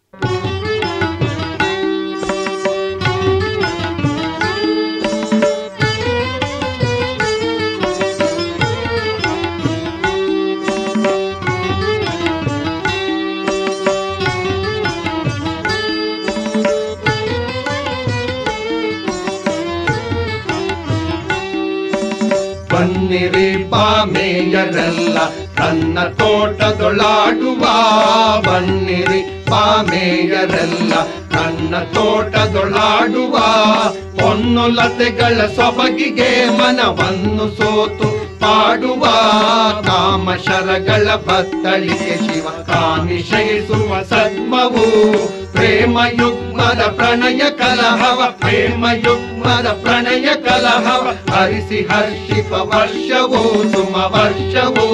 ಬನ್ನಿರಿ ಬಾಮೆಯರೆಲ್ಲ ತನ್ನ ತೋಟದೊಳಾಡುವ, ಬನ್ನಿರಿ ಬಾಮೆಯರೆಲ್ಲ ತನ್ನ ತೋಟದೊಳಾಡುವ. ಹೊನ್ನು ಲತೆಗಳ ಸೊಬಗಿಗೆ ಮನವನ್ನು ಸೋತು ಪಾಡುವ, ಕಾಮಶರಗಳ ಬತ್ತಳಿಗೆ ಶಿವ ಕಾಮಿಶಯಿಸುವ ಸದ್ಮವು. ಪ್ರೇಮಯುಗ್ಮದ ಪ್ರಣಯ ಕಲಹವ, ಪ್ರೇಮಯುಗ್ಮದ ಪ್ರಣಯ ಕಲಹವ ಹರಿಸಿ ಹರ್ಷಿಪ ವರ್ಷವೋ ಸುಮ ವರ್ಷವೋ.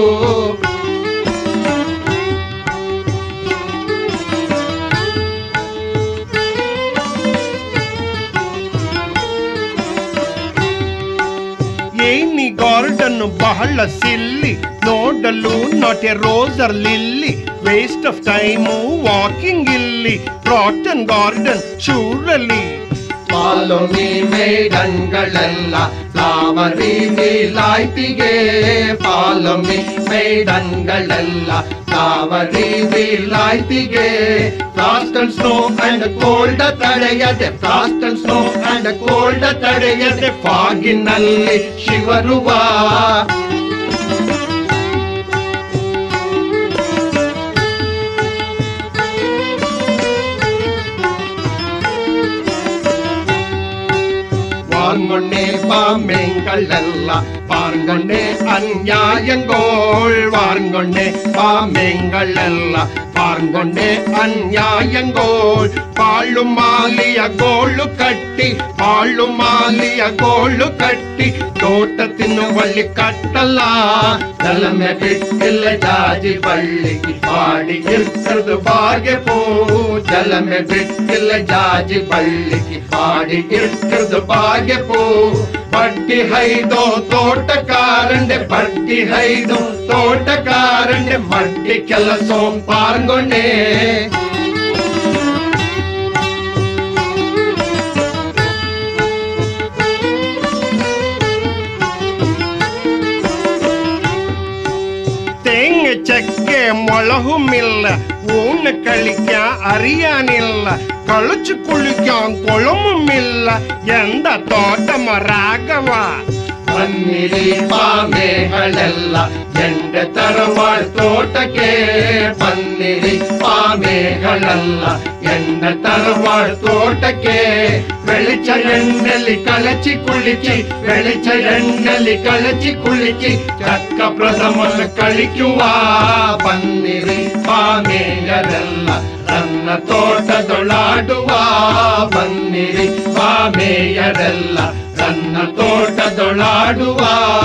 ಏನಿ ಗಾರ್ಡನ್ ಬಹಳ ಸಿಲ್ಲಿ, ನೋಡಲು not a rose or lily. Waste of time walking ಇಲ್ಲಿ, ರಾಟನ್ ಗಾರ್ಡನ್ ಶೂರಲ್ಲಿ. ಫಾಲೋ ಮೀ ಮೇಡನ್ಗಳೆಲ್ಲ ಲಾವರಿ ವಿಲಾಯ್ತಿಗೆ, ಫಾಲೋ ಮೀ ಮೇಡನ್ಗಳೆಲ್ಲ ಲಾವರಿ ವಿಲಾಯ್ತಿಗೆ. Frost and snow and cold ತಡೆಯದೆ, frost and snow and cold ತಡೆಯದೆ ಫಾಗಿನಲ್ಲಿ ಶಿವರುವ. വാർങ്ങൊണ്ടേ പാമ്പെങ്കളല്ല വാർങ്ങൊണ്ടേ അന്യായങ്കോൾ, വാർങ്ങൊണ്ടേ പാമ്പെങ്കളല്ല വാർങ്ങൊണ്ടേ അന്യായങ്കോൾ. പാളുമാലിയ കോളു കട്ടി, പാളുമാലിയ കോളു കട്ടി തോട്ടത്തിനു വള്ളി കട്ടല്ല. ജലമെ ಬಿಟ್ಟಿಲ್ಲ ಜಾಜಿ ಬಳ್ಳಿಗೆ ಪಾಡಿಗಿರ್ತದು ಬಾಗೆ ಪೋ, ಜಲಮೆ ಬಿಟ್ಟಿಲ್ಲ ಜಾಜಿ ಬಳ್ಳಿಗೆ ಪಾಡಿಗಿರ್ತದು ಬಾಗೆ ಪೋ. ಬಡ್ಡಿ ಹೈದೋ ತೋಟಕಾರಂಡೆ, ಬಡ್ಡಿ ಹೈದೋ ತೋಟಕಾರಂಡೆ ಮಡ್ಡಿ ಕೆಲಸ ಪಾರ್ಗೊಂಡೆ. തെങ്ങ് ചക്ക മുളകുമില്ല, ഊണ് കളിക്കാൻ അറിയാനില്ല, കളിച്ചു കുളിക്കാൻ കുളമുമില്ല, എന്താ തോട്ടമ രാഘവ. ಬನ್ನಿರಿ ಪಾಮೆಗಳೆಲ್ಲ ಎಂಡೆ ತರವಾಳ್ ತೋಟಕ್ಕೆ, ಬನ್ನಿರಿ ಪಾಮೆಗಳೆಲ್ಲ ಎಂಡೆ ತರವಾಳ್ ತೋಟಕ್ಕೆ. ಬೆಳಿಚ ಎಣ್ಣೆಲಿ ಕಳಚಿ ಕುಳಿಚಿ, ಬೆಳಿಚ ಎಣ್ಣೆಲಿ ಕಳಚಿ ಕುಳಿಚಿ ಚಕ್ಕ ಪ್ರಥಮನ ಕಳಿಕುವ. ಬನ್ನಿರಿ ಪಾಮೆಯರೆಲ್ಲ ನನ್ನ ತೋಟದೊಳಾಡುವ, ಬನ್ನಿರಿ ಪಾಮೆಯರೆಲ್ಲ ನನ್ನ ತೋಟದೊಳಾಡುವ.